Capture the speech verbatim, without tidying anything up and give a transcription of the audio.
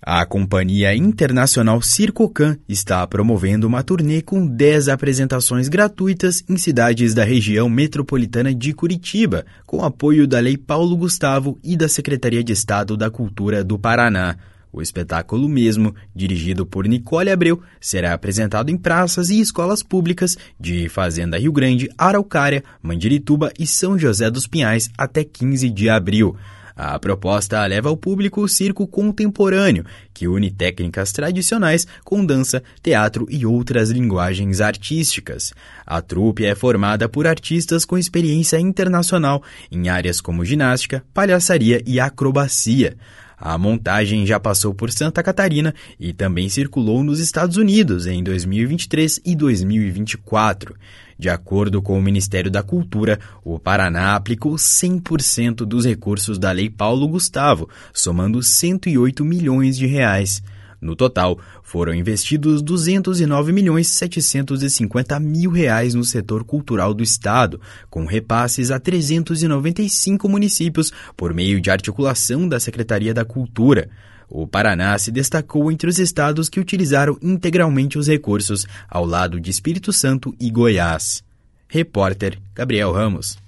A Companhia Internacional Circocan está promovendo uma turnê com dez apresentações gratuitas em cidades da região metropolitana de Curitiba, com apoio da Lei Paulo Gustavo e da Secretaria de Estado da Cultura do Paraná. O espetáculo mesmo, dirigido por Nicole Abreu, será apresentado em praças e escolas públicas de Fazenda Rio Grande, Araucária, Mandirituba e São José dos Pinhais até quinze de abril. A proposta leva ao público o circo contemporâneo, que une técnicas tradicionais com dança, teatro e outras linguagens artísticas. A trupe é formada por artistas com experiência internacional em áreas como ginástica, palhaçaria e acrobacia. A montagem já passou por Santa Catarina e também circulou nos Estados Unidos em dois mil e vinte e três e dois mil e vinte e quatro. De acordo com o Ministério da Cultura, o Paraná aplicou cem por cento dos recursos da Lei Paulo Gustavo, somando cento e oito milhões de reais. No total, foram investidos duzentos e nove milhões setecentos e cinquenta mil reais no setor cultural do estado, com repasses a trezentos e noventa e cinco municípios por meio de articulação da Secretaria da Cultura. O Paraná se destacou entre os estados que utilizaram integralmente os recursos, ao lado de Espírito Santo e Goiás. Repórter Gabriel Ramos.